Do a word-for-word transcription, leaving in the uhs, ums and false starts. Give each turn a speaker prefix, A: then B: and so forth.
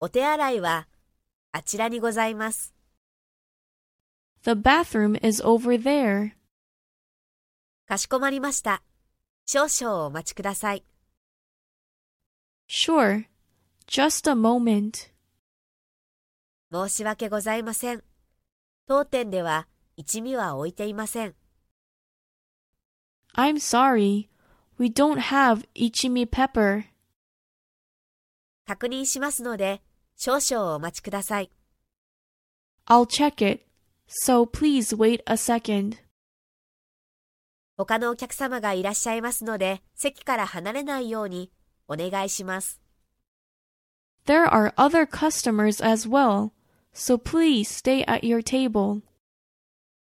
A: お手洗いはあちらにございます。
B: The bathroom is over there.
A: かしこまりました。少々お待ちください。
B: Sure. Just a moment.
A: 申し訳ございません。当店では一味は置いていません。
B: I'm sorry. We don't have ichimi pepper.
A: 確認しますので、少々お待ちください。
B: I'll check it. So please wait a second.
A: 他のお客様がいらっしゃいますので、席から離れないようにお願いします。
B: There are other customers as well, so please stay at your table.